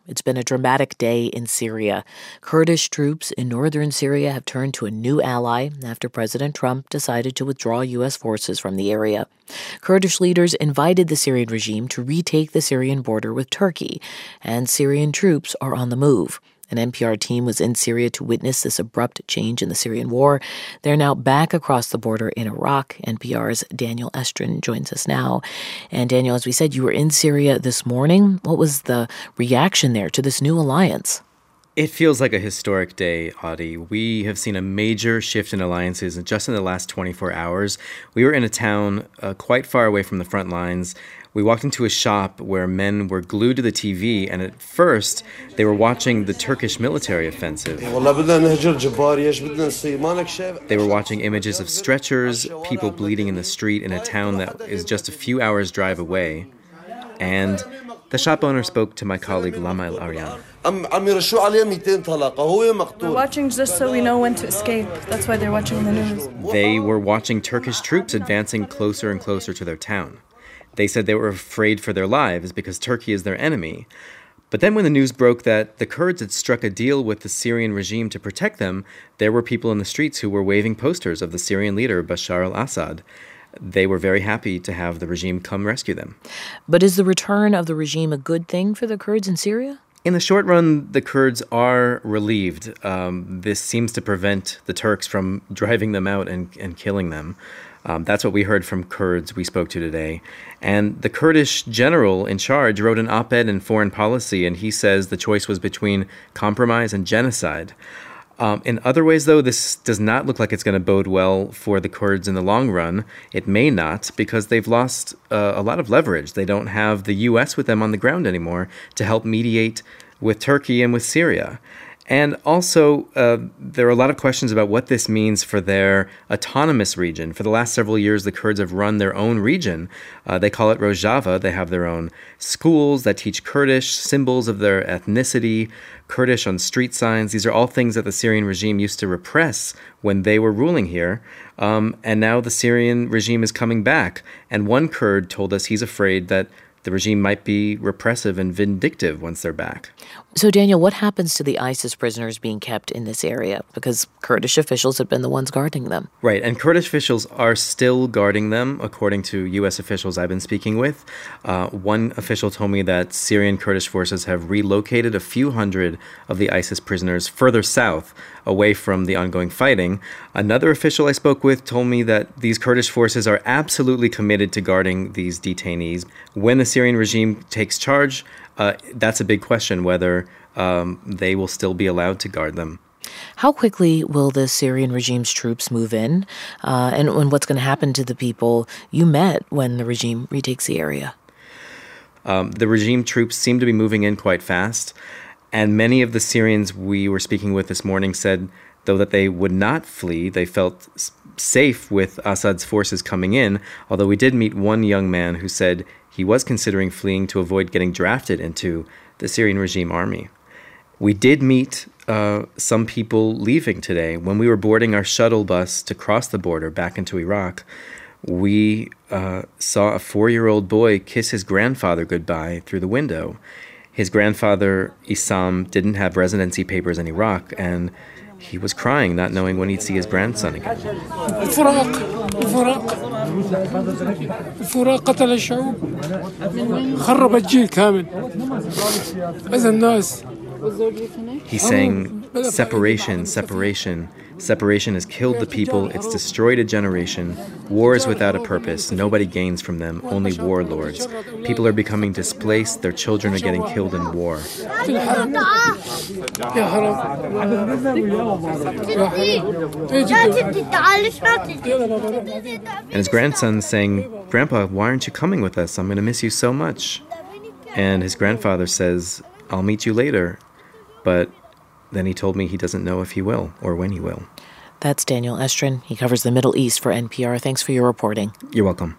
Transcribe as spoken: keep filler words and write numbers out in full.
It's been a dramatic day in Syria. Kurdish troops in northern Syria have turned to a new ally after President Trump decided to withdraw U S forces from the area. Kurdish leaders invited the Syrian regime to retake the Syrian border with Turkey, and Syrian troops are on the move. An N P R team was in Syria to witness this abrupt change in the Syrian war. They're now back across the border in Iraq. N P R's Daniel Estrin joins us now. And Daniel, as we said, you were in Syria this morning. What was the reaction there to this new alliance? It feels like a historic day, Audie. We have seen a major shift in alliances just in the last twenty-four hours. We were in a town uh, quite far away from the front lines. We walked into a shop where men were glued to the T V, and at first, they were watching the Turkish military offensive. They were watching images of stretchers, people bleeding in the street in a town that is just a few hours' drive away. And the shop owner spoke to my colleague Lama El Aryan. We're watching just so we know when to escape. That's why they're watching the news. They were watching Turkish troops advancing closer and closer to their town. They said they were afraid for their lives because Turkey is their enemy. But then when the news broke that the Kurds had struck a deal with the Syrian regime to protect them, there were people in the streets who were waving posters of the Syrian leader, Bashar al-Assad. They were very happy to have the regime come rescue them. But is the return of the regime a good thing for the Kurds in Syria? In the short run, the Kurds are relieved. Um, this seems to prevent the Turks from driving them out and, and killing them. Um, that's what we heard from Kurds we spoke to today. And the Kurdish general in charge wrote an op-ed in Foreign Policy, and he says the choice was between compromise and genocide. Um, in other ways, though, this does not look like it's going to bode well for the Kurds in the long run. It may not, because they've lost uh, a lot of leverage. They don't have the U S with them on the ground anymore to help mediate with Turkey and with Syria. And also, uh, there are a lot of questions about what this means for their autonomous region. For the last several years, the Kurds have run their own region. Uh, they call it Rojava. They have their own schools that teach Kurdish, symbols of their ethnicity, Kurdish on street signs. These are all things that the Syrian regime used to repress when they were ruling here. Um, and now the Syrian regime is coming back. And one Kurd told us he's afraid that the regime might be repressive and vindictive once they're back. So, Daniel, what happens to the ISIS prisoners being kept in this area? Because Kurdish officials have been the ones guarding them. Right, and Kurdish officials are still guarding them, according to U S officials I've been speaking with. Uh, one official told me that Syrian Kurdish forces have relocated a few hundred of the ISIS prisoners further south, away from the ongoing fighting. Another official I spoke with told me that these Kurdish forces are absolutely committed to guarding these detainees. When the Syrian regime takes charge, uh, that's a big question, whether um, they will still be allowed to guard them. How quickly will the Syrian regime's troops move in? Uh, and, and what's going to happen to the people you met when the regime retakes the area? Um, the regime troops seem to be moving in quite fast. And many of the Syrians we were speaking with this morning said, though, that they would not flee. They felt s- safe with Assad's forces coming in, although we did meet one young man who said he was considering fleeing to avoid getting drafted into the Syrian regime army. We did meet uh, some people leaving today. When we were boarding our shuttle bus to cross the border back into Iraq, we uh, saw a four-year-old boy kiss his grandfather goodbye through the window. His grandfather, Issam, didn't have residency papers in Iraq, and he was crying, not knowing when he'd see his grandson again. He's saying, separation, separation. Separation has killed the people. It's destroyed a generation. War is without a purpose. Nobody gains from them, only warlords. People are becoming displaced. Their children are getting killed in war. And his grandson's saying, Grandpa, why aren't you coming with us? I'm going to miss you so much. And his grandfather says, I'll meet you later. But then he told me he doesn't know if he will or when he will. That's Daniel Estrin. He covers the Middle East for N P R. Thanks for your reporting. You're welcome.